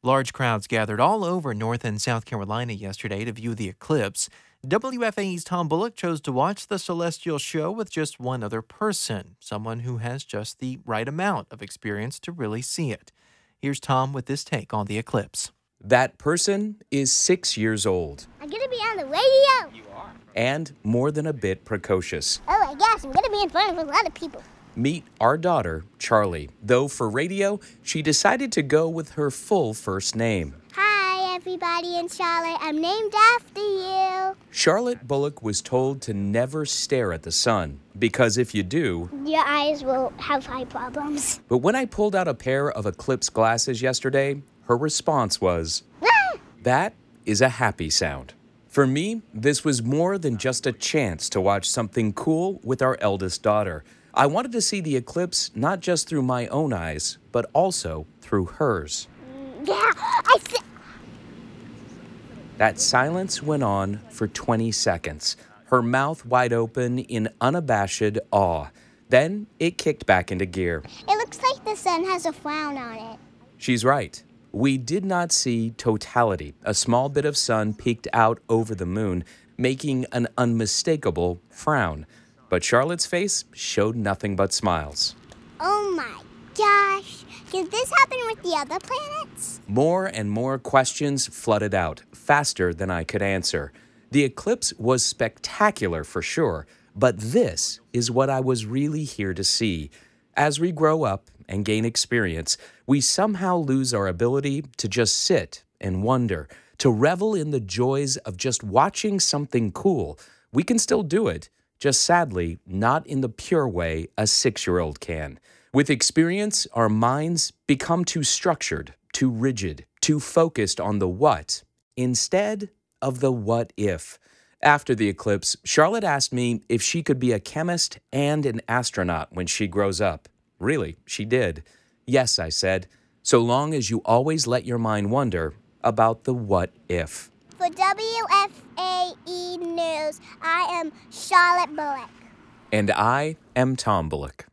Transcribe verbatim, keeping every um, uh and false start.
Large crowds gathered all over North and South Carolina yesterday to view the eclipse. W F A E's Tom Bullock chose to watch the celestial show with just one other person, someone who has just the right amount of experience to really see it. Here's Tom with this take on the eclipse. That person is six years old. I'm gonna be on the radio. You are. And more than a bit precocious. Oh my gosh, I'm gonna be in front of a lot of people. Meet our daughter, Charlie. Though for radio, she decided to go with her full first name. Hi, everybody in Charlotte. I'm named after you. Charlotte Bullock was told to never stare at the sun, because if you do, your eyes will have eye problems. But when I pulled out a pair of eclipse glasses yesterday, her response was, Ah! That is a happy sound. For me, this was more than just a chance to watch something cool with our eldest daughter. I wanted to see the eclipse not just through my own eyes, but also through hers. Yeah, I see. That silence went on for twenty seconds, her mouth wide open in unabashed awe. Then it kicked back into gear. It looks like the sun has a frown on it. She's right. We did not see totality. A small bit of sun peeked out over the moon, making an unmistakable frown. But Charlotte's face showed nothing but smiles. Oh my gosh. Can this happen with the other planets? More and more questions flooded out, faster than I could answer. The eclipse was spectacular for sure, but this is what I was really here to see. As we grow up and gain experience, we somehow lose our ability to just sit and wonder, to revel in the joys of just watching something cool. We can still do it, just sadly not in the pure way a six-year-old can. With experience, our minds become too structured, too rigid, too focused on the what, instead of the what if. After the eclipse, Charlotte asked me if she could be a chemist and an astronaut when she grows up. Really, she did. Yes, I said, so long as you always let your mind wonder about the what if. For W F A E News, I am Charlotte Bullock. And I am Tom Bullock.